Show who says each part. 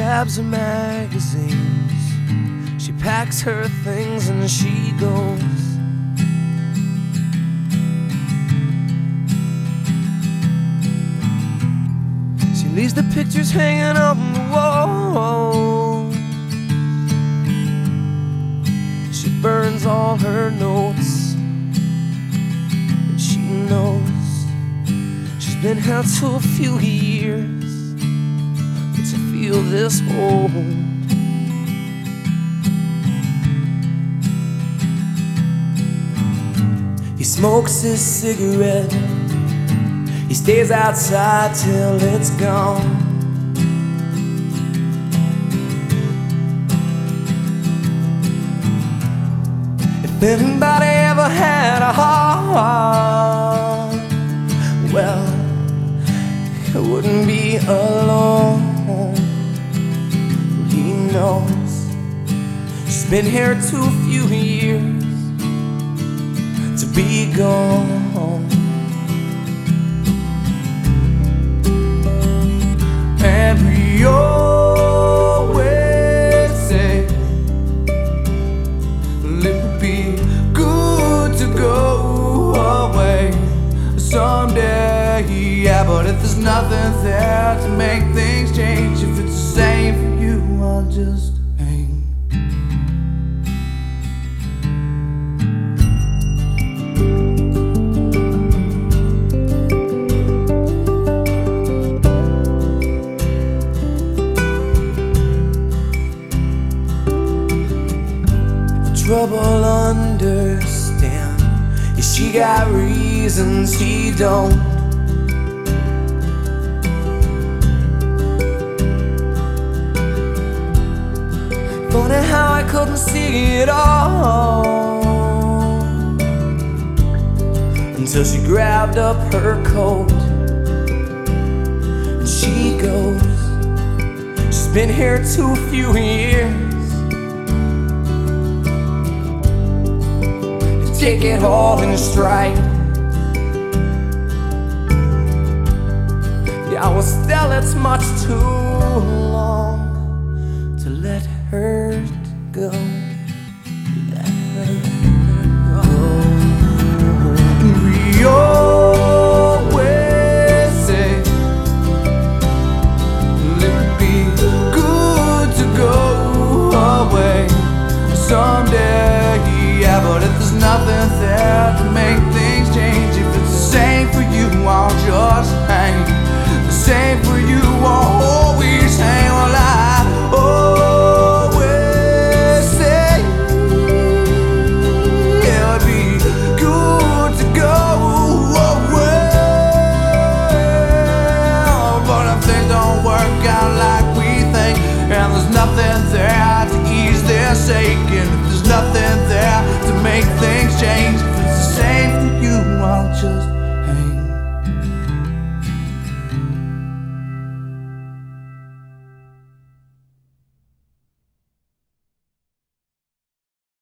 Speaker 1: grabs her magazines, she packs her things and she goes. She leaves the pictures hanging on the wall. She burns all her notes, and she knows she's been held to a few years, but to feel this old. He smokes his cigarette, he stays outside till it's gone. If anybody ever had a heart, well, it wouldn't be alone. He knows she's been here too few years to be gone. And we always say it would be good to go away someday, yeah. But if there's nothing there to make things change, if it's the same for you, I'll just hang. Trouble understand, yeah, she got reasons he don't. Funny how I couldn't see it all until she grabbed up her coat and she goes. She's been here too few years, take it all in stride. Yeah, well, still it's much too long to let her go. Let her go. And we always say it would be good to go away someday, yeah. But if there's nothing there to make things change, if it's the same for you, I'll just hang. The same for you, I'll always hang. Well, I always say it would be good to go away. But if things don't work out like we think, and there's nothing there to ease their ache, and if there's nothing there to make things change, if it's the same for you, I'll just